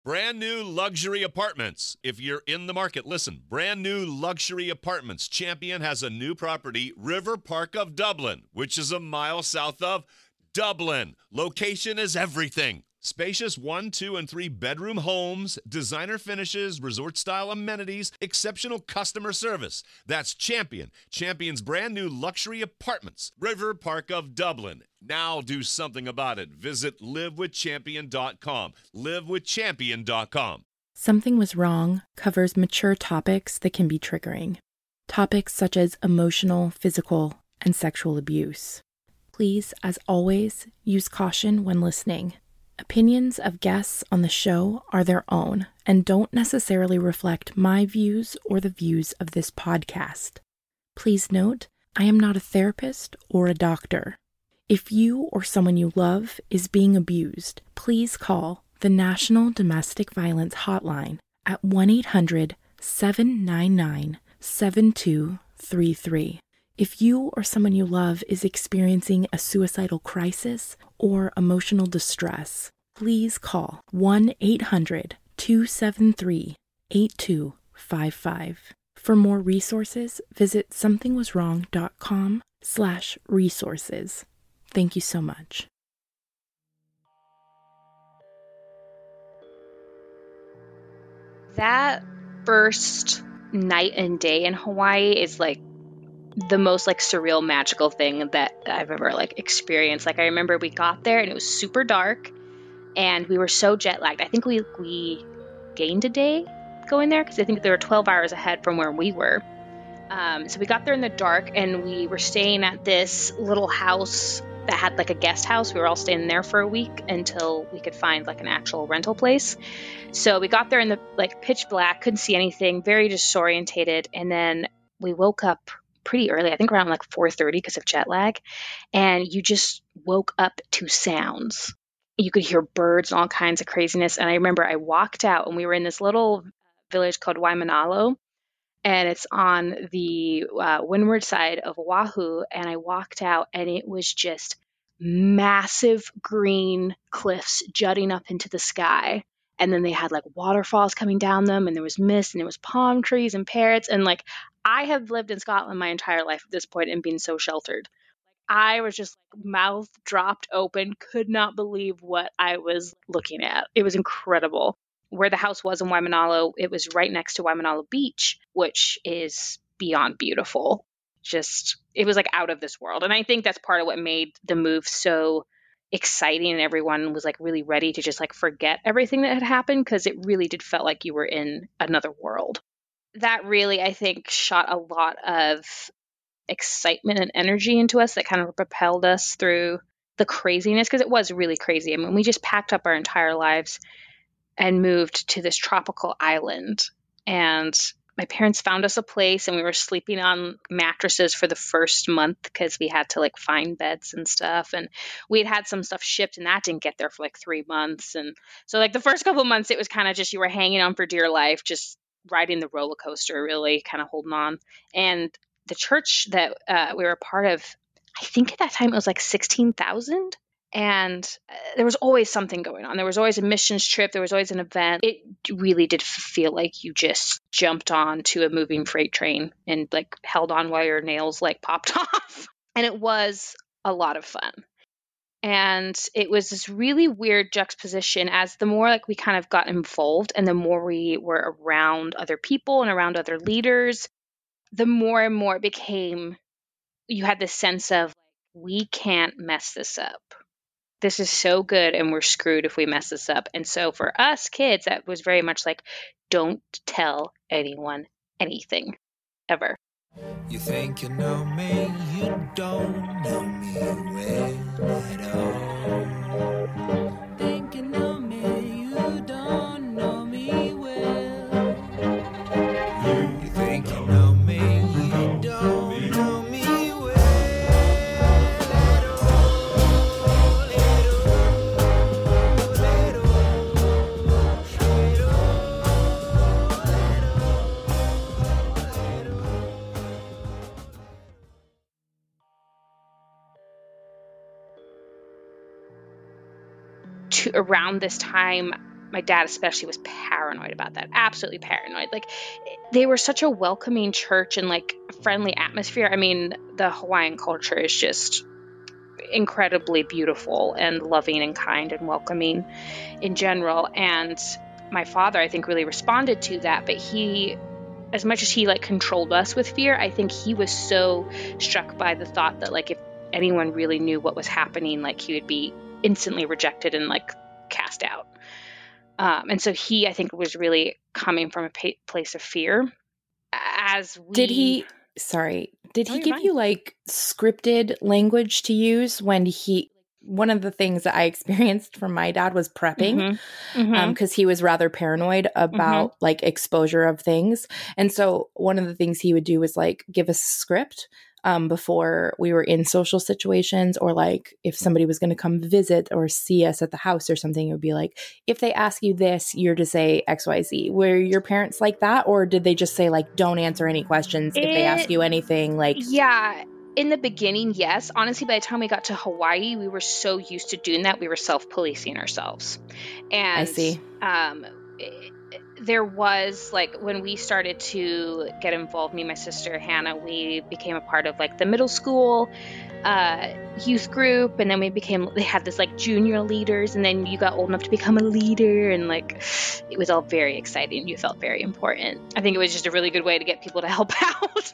Brand new luxury apartments. If you're in the market, listen. Brand new luxury apartments. Champion has a new property, River Park of Dublin, which is a mile south of Dublin. Location is everything. Spacious 1, 2, and 3 bedroom homes, designer finishes, resort-style amenities, exceptional customer service. That's Champion. Champion's brand new luxury apartments, River Park of Dublin. Now do something about it. Visit livewithchampion.com. Livewithchampion.com. Something Was Wrong covers mature topics that can be triggering. Topics such as emotional, physical, and sexual abuse. Please, as always, use caution when listening. Opinions of guests on the show are their own and don't necessarily reflect my views or the views of this podcast. Please note, I am not a therapist or a doctor. If you or someone you love is being abused, please call the National Domestic Violence Hotline at 1-800-799-7233. If you or someone you love is experiencing a suicidal crisis or emotional distress, please call 1-800-273-8255. For more resources, visit somethingwaswrong.com/resources. Thank you so much. That first night and day in Hawaii is like the most like surreal, magical thing that I've ever like experienced. Like I remember we got there and it was super dark and we were so jet lagged. I think we gained a day going there because I think they were 12 hours ahead from where we were. So we got there in the dark and we were staying at this little house that had like a guest house. We were all staying there for a week until we could find like an actual rental place. So we got there in the like pitch black, couldn't see anything, very disorientated. And then we woke up pretty early, I think around like 4:30 because of jet lag. And you just woke up to sounds. You could hear birds and all kinds of craziness. And I remember I walked out and we were in this little village called Waimanalo. And it's on the windward side of Oahu. And I walked out and it was just massive green cliffs jutting up into the sky. And then they had like waterfalls coming down them and there was mist and there was palm trees and parrots. And like, I have lived in Scotland my entire life at this point and been so sheltered. I was just like mouth dropped open, could not believe what I was looking at. It was incredible. Where the house was in Waimanalo, it was right next to Waimanalo Beach, which is beyond beautiful. Just, it was like out of this world. And I think that's part of what made the move so exciting, and everyone was like really ready to just like forget everything that had happened because it really did felt like you were in another world. That really, I think, shot a lot of excitement and energy into us that kind of propelled us through the craziness because it was really crazy. I mean, we just packed up our entire lives and moved to this tropical island. And my parents found us a place and we were sleeping on mattresses for the first month because we had to like find beds and stuff. And we had some stuff shipped and that didn't get there for like 3 months. And so like the first couple of months, it was kind of just, you were hanging on for dear life, just riding the roller coaster, really kind of holding on. And the church that we were a part of, I think at that time it was like 16,000. And there was always something going on. There was always a missions trip. There was always an event. It really did feel like you just jumped on to a moving freight train and like held on while your nails like popped off. And it was a lot of fun. And it was this really weird juxtaposition as the more like we kind of got involved and the more we were around other people and around other leaders, the more and more it became, you had this sense of we can't mess this up. This is so good and we're screwed if we mess this up. And so for us kids, that was very much like, don't tell anyone anything, ever. You think you know me, you don't know me well at all. Think you know me, you don't know me well. You think you know me, you don't know me well at Around this time, my dad especially was paranoid about that, absolutely paranoid. Like, they were such a welcoming church and like friendly atmosphere. I mean, the Hawaiian culture is just incredibly beautiful and loving and kind and welcoming in general. And my father, I think, really responded to that. But he, as much as he like controlled us with fear, I think he was so struck by the thought that like if anyone really knew what was happening, like he would be instantly rejected and like cast out. And so he, I think, was really coming from a place of fear. As we Did he No, you're give fine. you like scripted language to use when one of the things that I experienced from my dad was prepping, because he was rather paranoid about like exposure of things. And so one of the things he would do was like give us a script before we were in social situations, or like if somebody was going to come visit or see us at the house or something, it would be like, if they ask you this, you're to say XYZ. Were your parents like that? Or did they just say like, don't answer any questions if they ask you anything? Like, Yeah. In the beginning, yes. Honestly, by the time we got to Hawaii, we were so used to doing that, we were self-policing ourselves. And I see. There was like when we started to get involved, me and my sister Hannah, we became a part of like the middle school youth group, and then they had this like junior leaders, and then you got old enough to become a leader, and like it was all very exciting. You felt very important. I think it was just a really good way to get people to help out.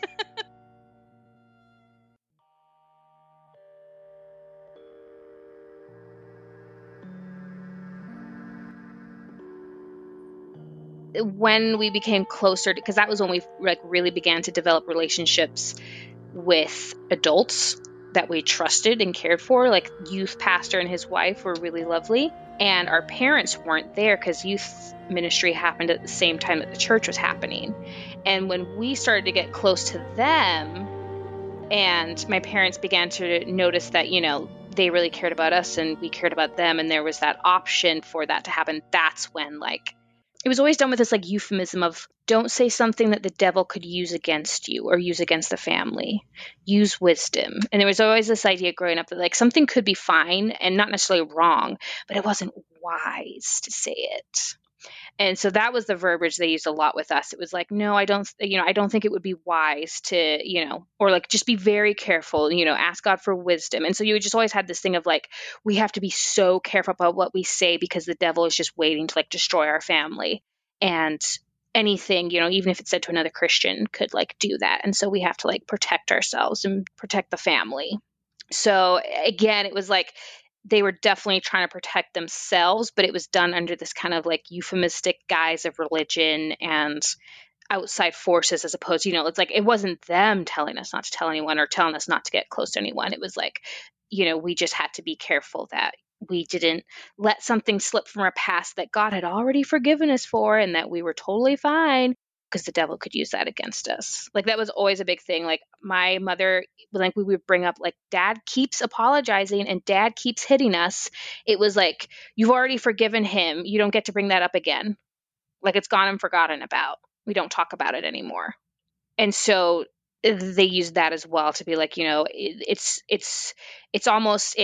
When we became closer, because that was when we like really began to develop relationships with adults that we trusted and cared for. Like youth pastor and his wife were really lovely, and our parents weren't there because youth ministry happened at the same time that the church was happening. And when we started to get close to them, and my parents began to notice that, you know, they really cared about us and we cared about them, and there was that option for that to happen, that's when like it was always done with this like euphemism of don't say something that the devil could use against you or use against the family. Use wisdom. And there was always this idea growing up that like something could be fine and not necessarily wrong, but it wasn't wise to say it. And so that was the verbiage they used a lot with us. It was like, no, I don't think it would be wise to, or like just be very careful, ask God for wisdom. And so you just always had this thing of like, we have to be so careful about what we say because the devil is just waiting to like destroy our family. And anything, even if it's said to another Christian, could like do that. And so we have to like protect ourselves and protect the family. So again, it was like, they were definitely trying to protect themselves, but it was done under this kind of like euphemistic guise of religion and outside forces, as opposed to, it's like, it wasn't them telling us not to tell anyone or telling us not to get close to anyone. It was like, we just had to be careful that we didn't let something slip from our past that God had already forgiven us for, and that we were totally fine, because the devil could use that against us. Like that was always a big thing. Like my mother, like we would bring up like dad keeps apologizing and dad keeps hitting us. It was like, you've already forgiven him. You don't get to bring that up again. Like it's gone and forgotten about. We don't talk about it anymore. And so they use that as well to be like, it's almost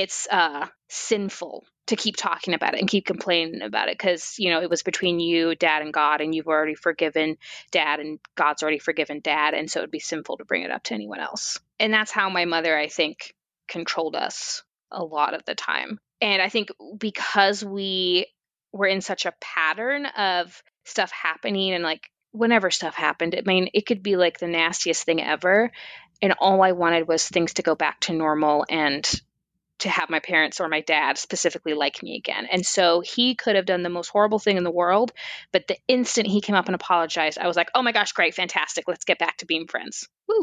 sinful to keep talking about it and keep complaining about it, because it was between you, dad, and God, and you've already forgiven dad and God's already forgiven dad, and so it'd be sinful to bring it up to anyone else. And that's how my mother, I think, controlled us a lot of the time. And I think because we were in such a pattern of stuff happening, and like whenever stuff happened, I mean, it could be like the nastiest thing ever, and all I wanted was things to go back to normal and to have my parents or my dad specifically like me again. And so he could have done the most horrible thing in the world, but the instant he came up and apologized, I was like, oh my gosh, great, fantastic, let's get back to being friends. Woo.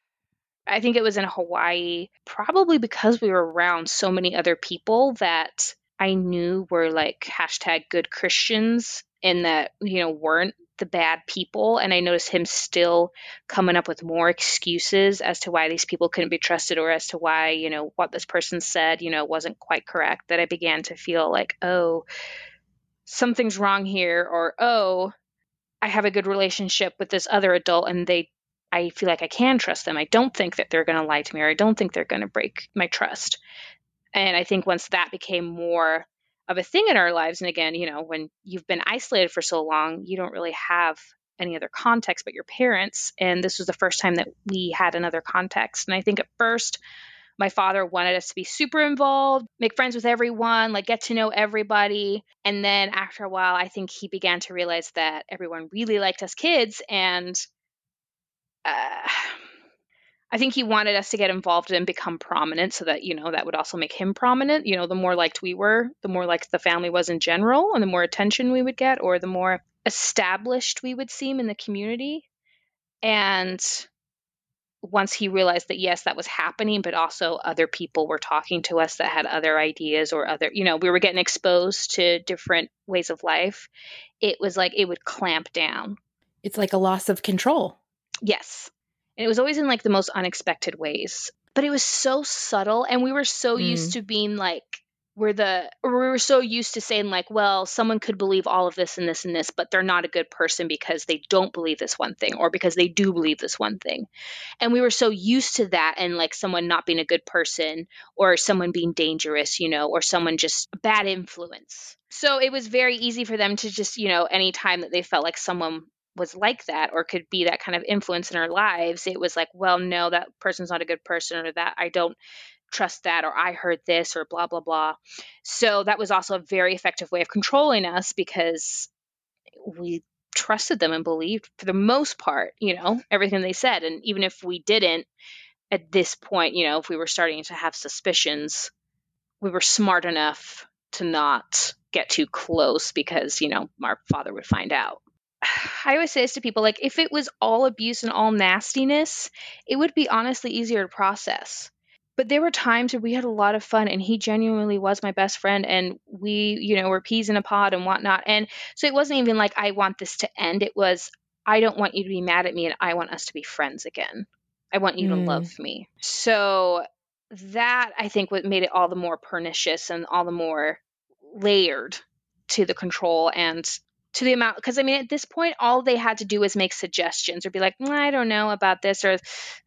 I think it was in Hawaii, probably because we were around so many other people that I knew were like #good Christians, and that, weren't the bad people. And I noticed him still coming up with more excuses as to why these people couldn't be trusted, or as to why, what this person said, wasn't quite correct, that I began to feel like, oh, something's wrong here, or, oh, I have a good relationship with this other adult and I feel like I can trust them. I don't think that they're going to lie to me, or I don't think they're going to break my trust. And I think once that became more of a thing in our lives. And again, when you've been isolated for so long, you don't really have any other context but your parents. And this was the first time that we had another context. And I think at first, my father wanted us to be super involved, make friends with everyone, like get to know everybody. And then after a while, I think he began to realize that everyone really liked us kids. And I think he wanted us to get involved and become prominent so that, that would also make him prominent. The more liked we were, the more liked the family was in general, and the more attention we would get, or the more established we would seem in the community. And once he realized that, yes, that was happening, but also other people were talking to us that had other ideas or other, we were getting exposed to different ways of life, it was like it would clamp down. It's like a loss of control. Yes. And it was always in like the most unexpected ways, but it was so subtle. And we were so used to being like, we were so used to saying like, well, someone could believe all of this and this and this, but they're not a good person because they don't believe this one thing, or because they do believe this one thing. And we were so used to that, and like someone not being a good person, or someone being dangerous, or someone just a bad influence. So it was very easy for them to just, any time that they felt like someone was like that or could be that kind of influence in our lives, it was like, well, no, that person's not a good person, or that I don't trust that, or I heard this, or blah, blah, blah. So that was also a very effective way of controlling us, because we trusted them and believed for the most part, everything they said. And even if we didn't at this point, if we were starting to have suspicions, we were smart enough to not get too close, because, our father would find out. I always say this to people, like, if it was all abuse and all nastiness, it would be honestly easier to process. But there were times where we had a lot of fun, and he genuinely was my best friend, and we, were peas in a pod and whatnot. And so it wasn't even like, I want this to end. It was, I don't want you to be mad at me, and I want us to be friends again. I want you to love me. So that, I think, what made it all the more pernicious and all the more layered to the control and to the amount, because at this point, all they had to do was make suggestions or be like, I don't know about this, or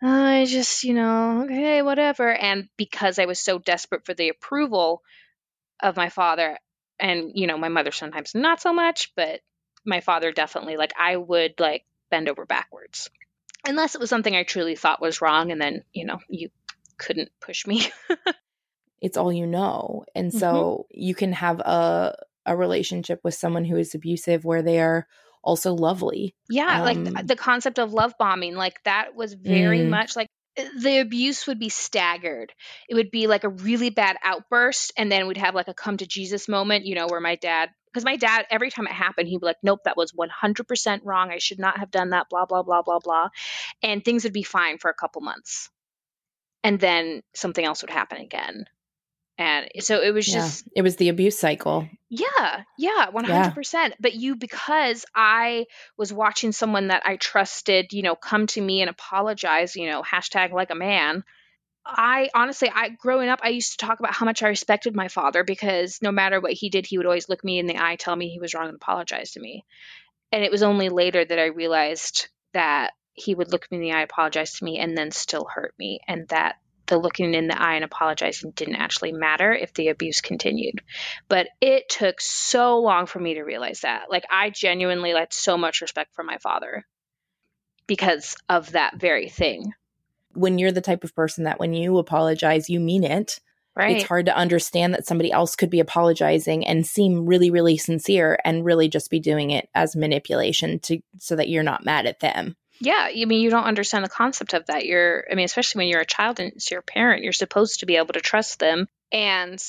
I just, okay, whatever. And because I was so desperate for the approval of my father, and, my mother sometimes not so much, but my father definitely, like, I would like bend over backwards, unless it was something I truly thought was wrong. And then, you couldn't push me. It's all you know. And so you can have a relationship with someone who is abusive where they are also lovely. Yeah, like the concept of love bombing, like that was very much like the abuse would be staggered. It would be like a really bad outburst, and then we'd have like a come to Jesus moment, where my dad, because my dad, every time it happened, he'd be like, nope, that was 100% wrong. I should not have done that, blah, blah, blah, blah, blah. And things would be fine for a couple months. And then something else would happen again. And so it was just, it was the abuse cycle. Yeah, 100%. But because I was watching someone that I trusted, come to me and apologize, hashtag like a man. Growing up, I used to talk about how much I respected my father, because no matter what he did, he would always look me in the eye, tell me he was wrong, and apologize to me. And it was only later that I realized that he would look me in the eye, apologize to me, and then still hurt me. And that the looking in the eye and apologizing didn't actually matter if the abuse continued. But it took so long for me to realize that. Like, I genuinely had so much respect for my father because of that very thing. When you're the type of person that when you apologize, you mean it. Right. It's hard to understand that somebody else could be apologizing and seem really, really sincere and really just be doing it as manipulation so that you're not mad at them. Yeah, you don't understand the concept of that. Especially when you're a child and it's your parent, you're supposed to be able to trust them. And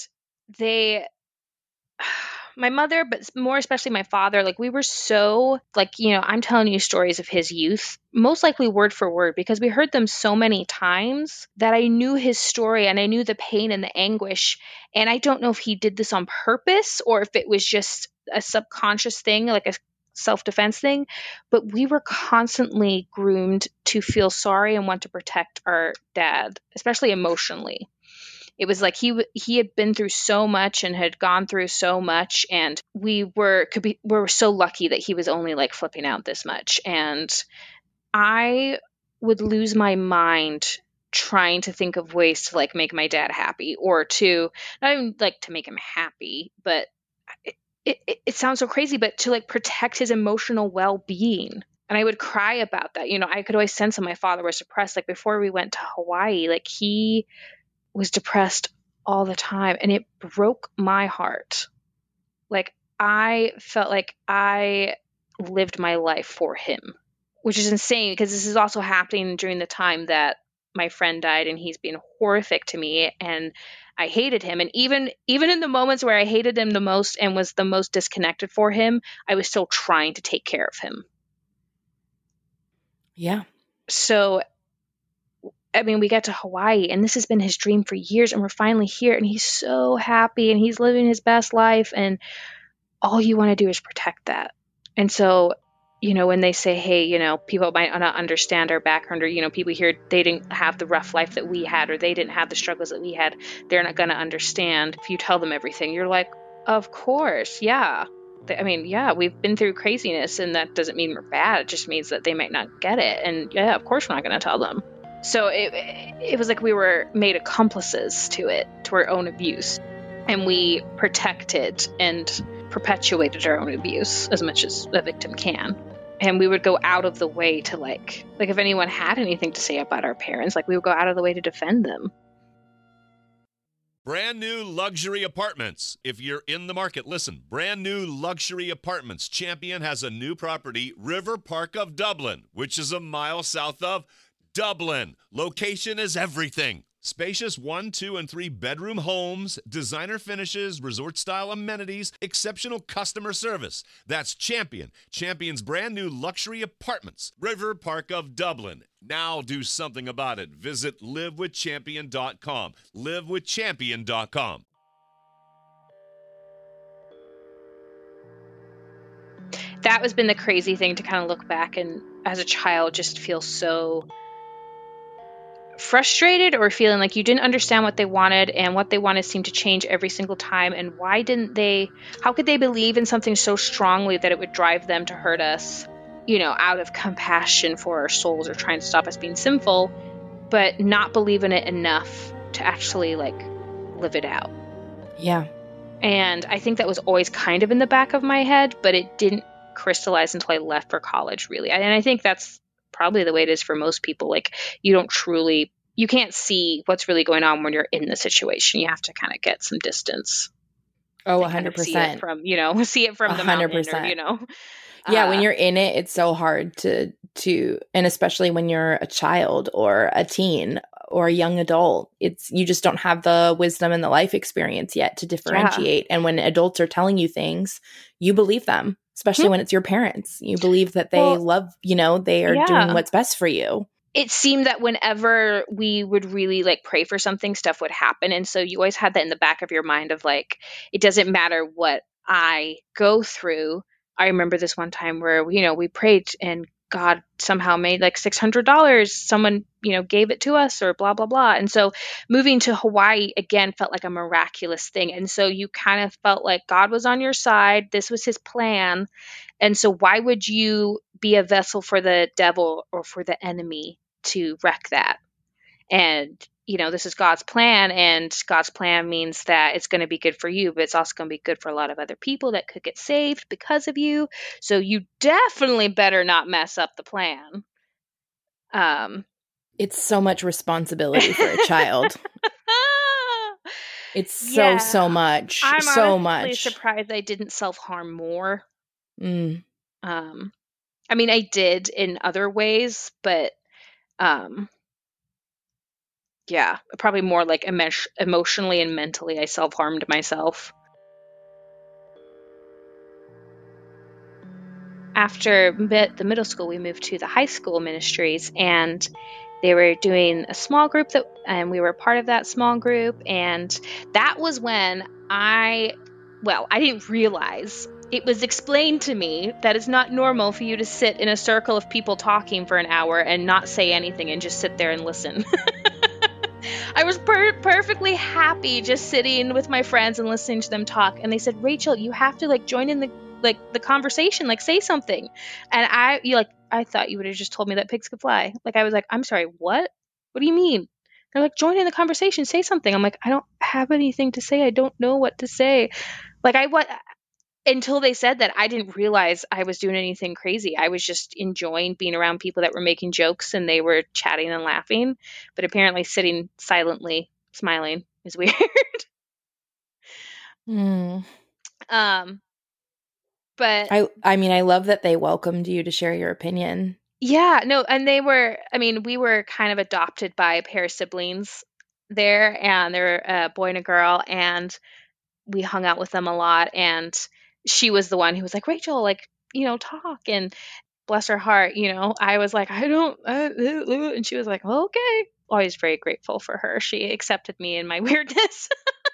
my mother, but more especially my father, like, we were so, like, I'm telling you stories of his youth, most likely word for word, because we heard them so many times that I knew his story and I knew the pain and the anguish. And I don't know if he did this on purpose or if it was just a subconscious thing, like a self-defense thing, but we were constantly groomed to feel sorry and want to protect our dad, especially emotionally. It was like he had been through so much and had gone through so much, and we were so lucky that he was only like flipping out this much. And I would lose my mind trying to think of ways to like make my dad happy, or to not even like to make him happy, but it sounds so crazy, but to like protect his emotional well-being. And I would cry about that. I could always sense that my father was depressed. Like before we went to Hawaii, like he was depressed all the time, and it broke my heart. Like I felt like I lived my life for him, which is insane because this is also happening during the time that my friend died, and he's been horrific to me, and I hated him. And even in the moments where I hated him the most and was the most disconnected for him, I was still trying to take care of him. Yeah. So, I mean, we get to Hawaii, and this has been his dream for years, and we're finally here, and he's so happy, and he's living his best life, and all you want to do is protect that. And so, when they say, hey, people might not understand our background, or, people here, they didn't have the rough life that we had, or they didn't have the struggles that we had, they're not going to understand. If you tell them everything, you're like, of course, yeah. I mean, yeah, we've been through craziness, and that doesn't mean we're bad. It just means that they might not get it. And yeah, of course we're not going to tell them. So it was like we were made accomplices to it, to our own abuse. And we protected and perpetuated our own abuse as much as a victim can. And we would go out of the way to like if anyone had anything to say about our parents, like we would go out of the way to defend them. Brand new luxury apartments. If you're in the market, listen. Brand new luxury apartments. Champion has a new property, River Park of Dublin, which is a mile south of Dublin. Location is everything. Spacious 1, 2, and 3 bedroom homes, designer finishes, resort-style amenities, exceptional customer service. That's Champion. Champion's brand new luxury apartments, River Park of Dublin. Now do something about it. Visit livewithchampion.com. livewithchampion.com. That has been the crazy thing to kind of look back and as a child just feel so frustrated or feeling like you didn't understand what they wanted, and what they wanted seemed to change every single time. And how could they believe in something so strongly that it would drive them to hurt us, out of compassion for our souls or trying to stop us being sinful, but not believe in it enough to actually live it out. Yeah. And I think that was always kind of in the back of my head, but it didn't crystallize until I left for college, really. And I think that's probably the way it is for most people. Like you can't see what's really going on when you're in the situation. You have to kind of get some distance. Oh, 100%. See it from the mountain, Yeah, when you're in it, it's so hard to, and especially when you're a child or a teen or a young adult, you just don't have the wisdom and the life experience yet to differentiate. Yeah. And when adults are telling you things, you believe them. Especially when it's your parents. You believe that they love, they are doing what's best for you. It seemed that whenever we would really pray for something, stuff would happen. And so you always had that in the back of your mind of it doesn't matter what I go through. I remember this one time where, we prayed and God somehow made $600. Someone, gave it to us or blah, blah, blah. And so moving to Hawaii again felt like a miraculous thing. And so you kind of felt like God was on your side. This was his plan. And so why would you be a vessel for the devil or for the enemy to wreck that? And, this is God's plan, and God's plan means that it's going to be good for you, but it's also going to be good for a lot of other people that could get saved because of you. So you definitely better not mess up the plan. It's so much responsibility for a child. It's so much. I'm so honestly much. surprised I didn't self-harm more. Mm. I mean, I did in other ways, but yeah, probably more emotionally and mentally I self-harmed myself. After the middle school, we moved to the high school ministries, and they were doing a small group and we were part of that small group. And that was when I didn't realize. It was explained to me that it's not normal for you to sit in a circle of people talking for an hour and not say anything and just sit there and listen. I was perfectly happy just sitting with my friends and listening to them talk. And they said, Rachel, you have to join in the conversation, say something. And I thought you would have just told me that pigs could fly. I was like, I'm sorry, what? What do you mean? They're like, join in the conversation, say something. I'm like, I don't have anything to say. I don't know what to say. until they said that, I didn't realize I was doing anything crazy. I was just enjoying being around people that were making jokes and they were chatting and laughing. But apparently sitting silently, smiling is weird. Mm. But I mean, I love that they welcomed you to share your opinion. yeah, no, and we were kind of adopted by a pair of siblings there, and they're a boy and a girl, and we hung out with them a lot. And she was the one who was like, Rachel, like, talk. And bless her heart, I was like, I don't, and she was like, okay. Always very grateful for her. She accepted me in my weirdness.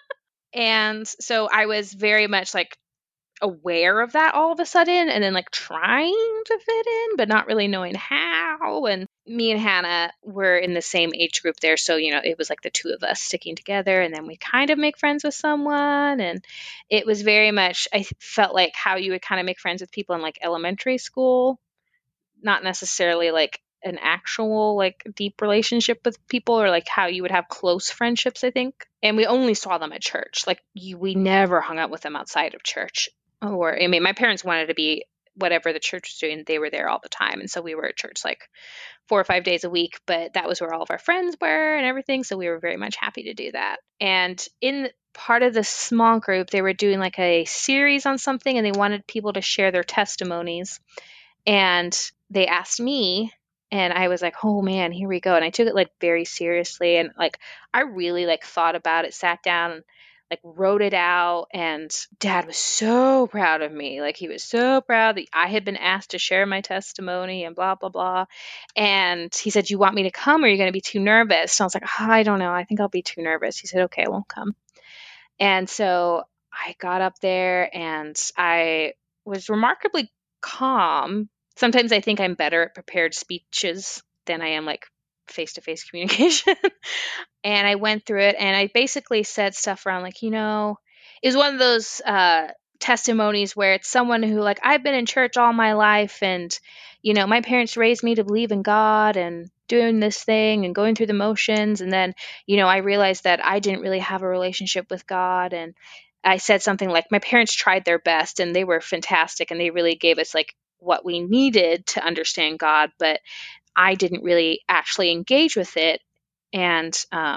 And so I was very much like aware of that all of a sudden, and then like trying to fit in but not really knowing how. And me and Hannah were in the same age group there, so it was like the two of us sticking together, and then we kind of make friends with someone. And it was very much, I felt like how you would kind of make friends with people in like elementary school, not necessarily like an actual like deep relationship with people, or like how you would have close friendships, I think. And we only saw them at church. Like we never hung out with them outside of church. Or I mean, my parents wanted to be whatever the church was doing, they were there all the time. And so we were at church like 4 or 5 days a week, but that was where all of our friends were and everything. So we were very much happy to do that. And in part of the small group, they were doing like a series on something, and they wanted people to share their testimonies. And they asked me, and I was like, oh man, here we go. And I took it like very seriously. And like, I really like thought about it, sat down, like wrote it out. And Dad was so proud of me. Like, he was so proud that I had been asked to share my testimony and blah, blah, blah. And he said, you want me to come, or are you going to be too nervous? So I was like, oh, I don't know. I think I'll be too nervous. He said, okay, I won't come. And so I got up there and I was remarkably calm. Sometimes I think I'm better at prepared speeches than I am like face-to-face communication. And I went through it, and I basically said stuff around like, it was one of those testimonies where it's someone who like, I've been in church all my life, and my parents raised me to believe in God and doing this thing and going through the motions. And then I realized that I didn't really have a relationship with God. And I said something like, my parents tried their best and they were fantastic, and they really gave us like what we needed to understand God, but I didn't really actually engage with it. And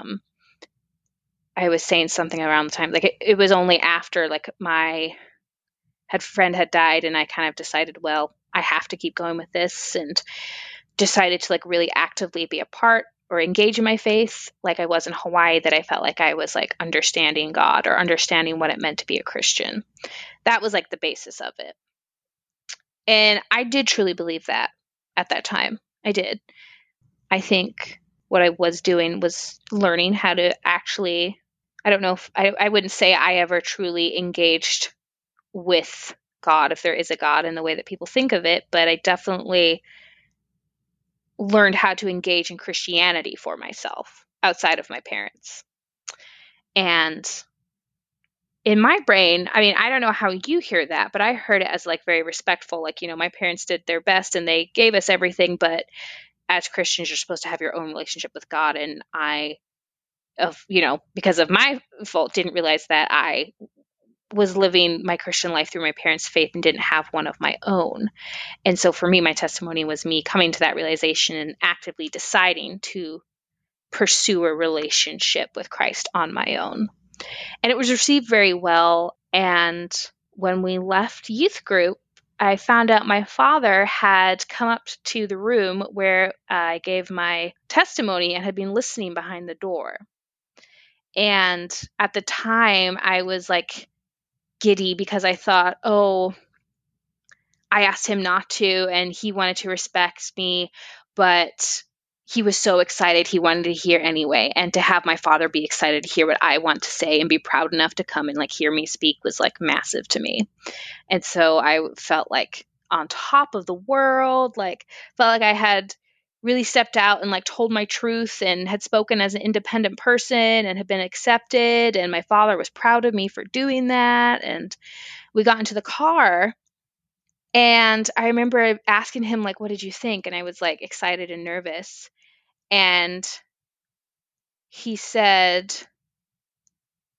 I was saying something around the time, like it was only after like my friend had died, and I kind of decided, well, I have to keep going with this, and decided to like really actively be a part or engage in my faith like I was in Hawaii, that I felt like I was like understanding God or understanding what it meant to be a Christian. That was like the basis of it. And I did truly believe that at that time. I did. I think what I was doing was learning how to actually, I don't know if I wouldn't say I ever truly engaged with God, if there is a God in the way that people think of it, but I definitely learned how to engage in Christianity for myself outside of my parents. And in my brain, I mean, I don't know how you hear that, but I heard it as like very respectful. Like, my parents did their best and they gave us everything, but as Christians, you're supposed to have your own relationship with God. And because of my fault, didn't realize that I was living my Christian life through my parents' faith and didn't have one of my own. And so for me, my testimony was me coming to that realization and actively deciding to pursue a relationship with Christ on my own. And it was received very well. And when we left youth group, I found out my father had come up to the room where I gave my testimony and had been listening behind the door. And at the time, I was like giddy because I thought, oh, I asked him not to, and he wanted to respect me, but he was so excited he wanted to hear anyway. And to have my father be excited to hear what I want to say and be proud enough to come and like hear me speak was like massive to me. And so I felt like on top of the world, like felt like I had really stepped out and like told my truth and had spoken as an independent person and had been accepted. And my father was proud of me for doing that. And we got into the car, and I remember asking him, like, what did you think? And I was like excited and nervous. And he said,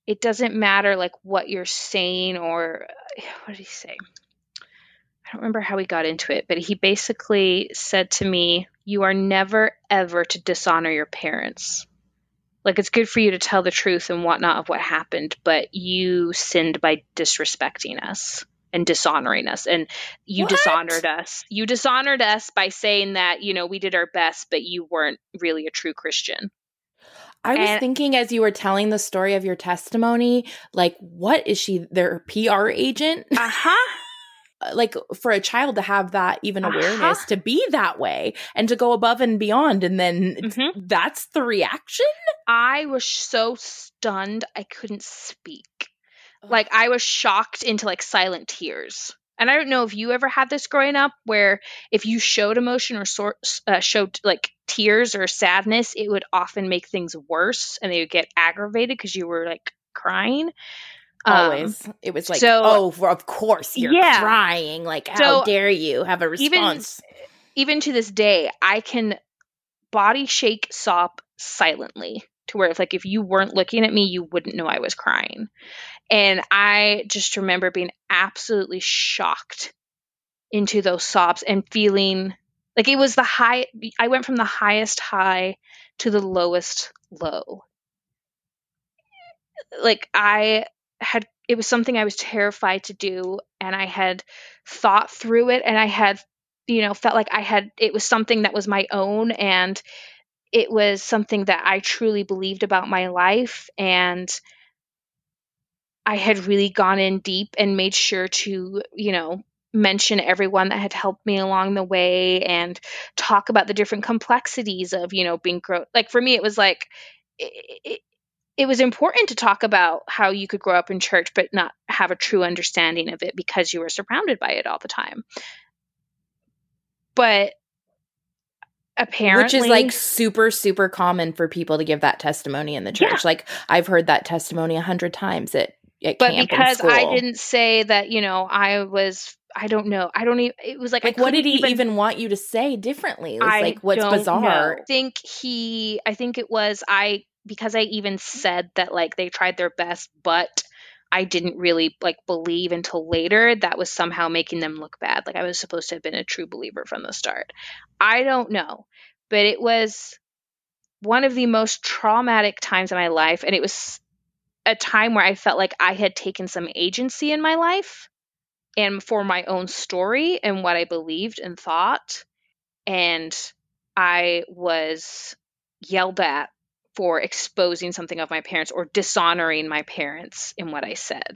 it doesn't matter like what you're saying or what did he say? I don't remember how we got into it, but he basically said to me, you are never ever to dishonor your parents. Like, it's good for you to tell the truth and whatnot of what happened, but you sinned by disrespecting us and dishonoring us. And you What? dishonored us. You dishonored us by saying that, you know, we did our best, but you weren't really a true Christian. I was And- thinking as you were telling the story of your testimony, like, what is she, their PR agent? Uh-huh. Like, for a child to have that even Uh-huh. awareness, to be that way and to go above and beyond, and then that's the reaction? I was so stunned I couldn't speak. Like, I was shocked into like silent tears. And I don't know if you ever had this growing up where if you showed emotion or showed like tears or sadness, it would often make things worse and they would get aggravated because you were like crying. Always. It was like, so- of course you're Yeah. crying. Like, how So, dare you have a response? Even to this day, I can body shake sob silently to where if you weren't looking at me, you wouldn't know I was crying. And I just remember being absolutely shocked into those sobs and feeling like it was I went from the highest high to the lowest low. Like it was something I was terrified to do, and I had thought through it, and I had, felt like it was something that was my own, and it was something that I truly believed about my life, and I had really gone in deep and made sure to, mention everyone that had helped me along the way and talk about the different complexities of, being like for me, it was like, it was important to talk about how you could grow up in church, but not have a true understanding of it because you were surrounded by it all the time. But apparently, which is like super, super common for people to give that testimony in the church. Yeah. Like, I've heard that testimony 100 times at but camp and because school. I didn't say that, I don't know. I don't even, it was like, Like, what did he even want you to say differently? It was like, what's bizarre? I think it was, because I even said that like they tried their best, but I didn't really like believe until later, that was somehow making them look bad. Like I was supposed to have been a true believer from the start. I don't know, but it was one of the most traumatic times in my life. And it was a time where I felt like I had taken some agency in my life and for my own story and what I believed and thought. And I was yelled at for exposing something of my parents or dishonoring my parents in what I said.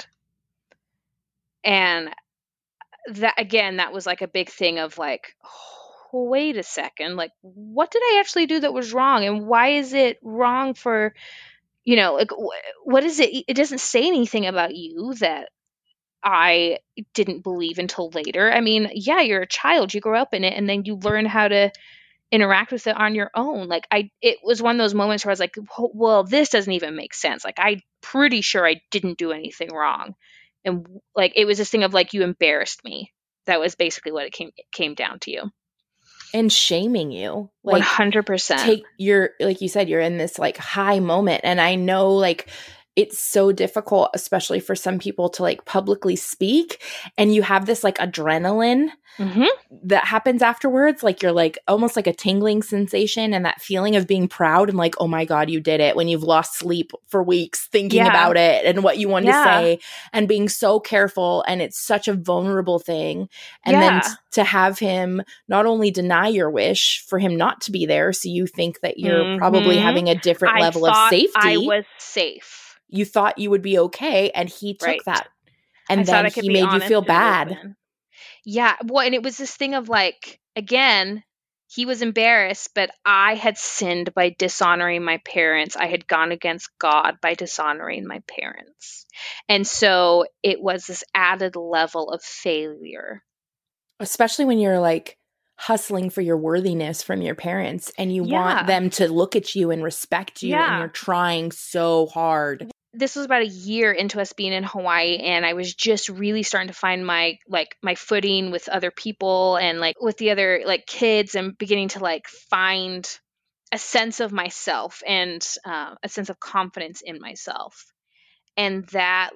And that was like a big thing of like, oh, wait a second, like what did I actually do that was wrong? And why is it wrong for, like what is it? It doesn't say anything about you that I didn't believe until later. I mean, yeah, you're a child, you grow up in it, and then you learn how to interact with it on your own. Like it was one of those moments where I was like, well, this doesn't even make sense. Like I'm pretty sure I didn't do anything wrong. And like it was this thing of like, you embarrassed me. That was basically what it came down to. You and shaming you, like 100%. Like you said, you're in this like high moment, and I know like it's so difficult, especially for some people, to like publicly speak, and you have this like adrenaline that happens afterwards. Like you're like almost like a tingling sensation, and that feeling of being proud and like, oh my God, you did it, when you've lost sleep for weeks thinking about it and what you wanted to say, and being so careful. And it's such a vulnerable thing. And then to have him not only deny your wish for him not to be there, so you think that you're probably having a different level of safety. I was safe. You thought you would be okay, and he took that. And then he made you feel bad. Yeah. Well, and it was this thing of like, again, he was embarrassed, but I had sinned by dishonoring my parents. I had gone against God by dishonoring my parents. And so it was this added level of failure. Especially when you're like hustling for your worthiness from your parents, and you want them to look at you and respect you, and you're trying so hard. This was about a year into us being in Hawaii, and I was just really starting to find my footing with other people and like with the other like kids, and beginning to like find a sense of myself and a sense of confidence in myself. And that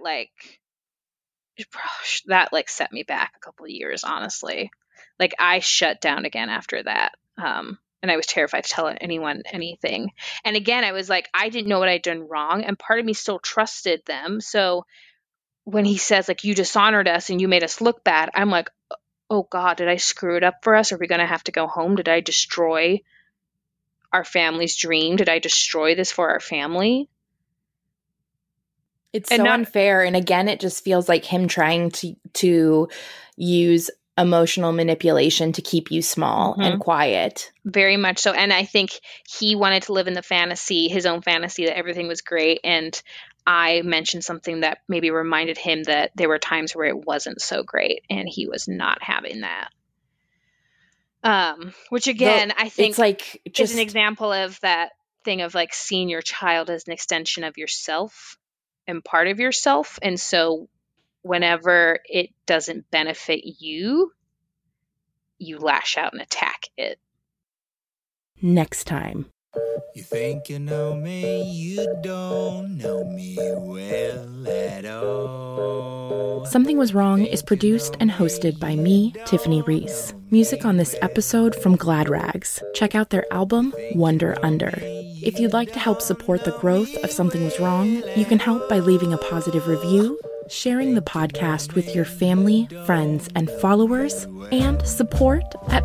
set me back a couple of years, honestly. Like, I shut down again after that. And I was terrified to tell anyone anything. And again, I was like, I didn't know what I'd done wrong. And part of me still trusted them. So when he says, like, you dishonored us and you made us look bad, I'm like, oh God, did I screw it up for us? Are we going to have to go home? Did I destroy our family's dream? Did I destroy this for our family? It's so unfair. And again, it just feels like him trying to use emotional manipulation to keep you small and quiet. Very much so. And I think he wanted to live in his own fantasy that everything was great. And I mentioned something that maybe reminded him that there were times where it wasn't so great, and he was not having that. Which again, I think it's like is an example of that thing of like seeing your child as an extension of yourself and part of yourself. And so whenever it doesn't benefit you, you lash out and attack it. Next time. You think you know me, you don't know me well at all. Something Was Wrong is produced and hosted by me, Tiffany Reese. Music on this episode from Glad Rags. Check out their album, Wonder Under. If you'd like to help support the growth of Something Was Wrong, you can help by leaving a positive review, sharing the podcast with your family, friends, and followers, and support at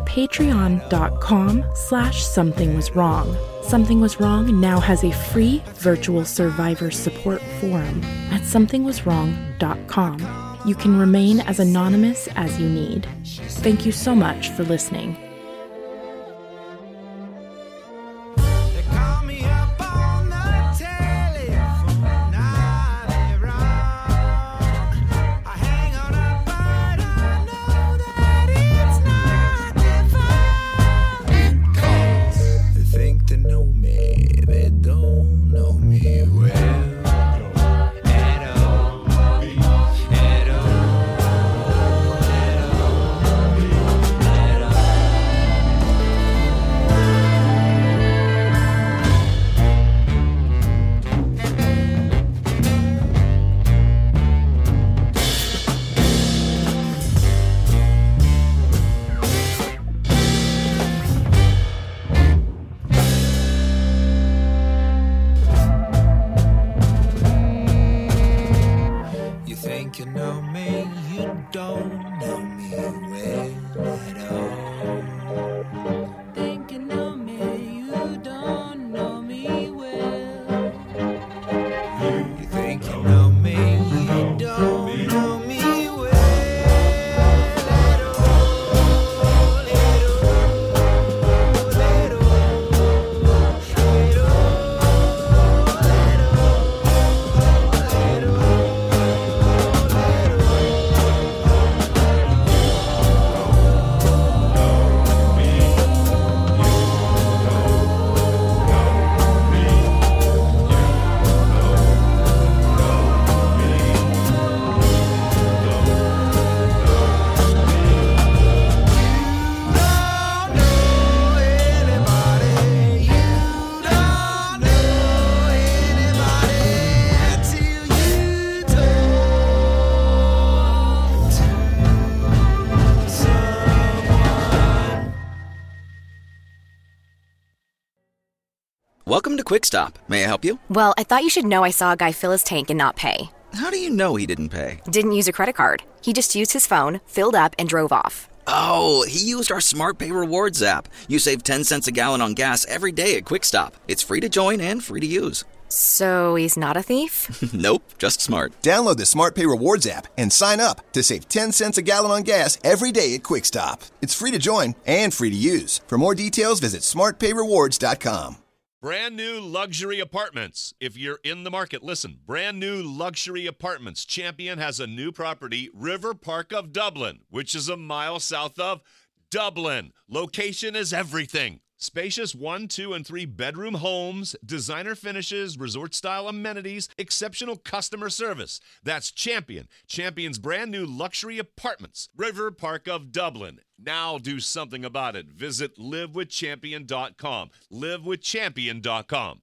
patreon.com/somethingwaswrong. Something Was Wrong now has a free virtual survivor support forum at somethingwaswrong.com. You can remain as anonymous as you need. Thank you so much for listening. Welcome to Quick Stop. May I help you? Well, I thought you should know I saw a guy fill his tank and not pay. How do you know he didn't pay? Didn't use a credit card. He just used his phone, filled up, and drove off. Oh, he used our Smart Pay Rewards app. You save 10 cents a gallon on gas every day at Quick Stop. It's free to join and free to use. So he's not a thief? Nope, just smart. Download the Smart Pay Rewards app and sign up to save 10 cents a gallon on gas every day at Quick Stop. It's free to join and free to use. For more details, visit smartpayrewards.com. Brand new luxury apartments. If you're in the market, listen. Brand new luxury apartments. Champion has a new property, River Park of Dublin, which is a mile south of Dublin. Location is everything. Spacious 1, 2, and 3 bedroom homes, designer finishes, resort-style amenities, exceptional customer service. That's Champion. Champion's brand new luxury apartments, River Park of Dublin. Now do something about it. Visit livewithchampion.com. livewithchampion.com.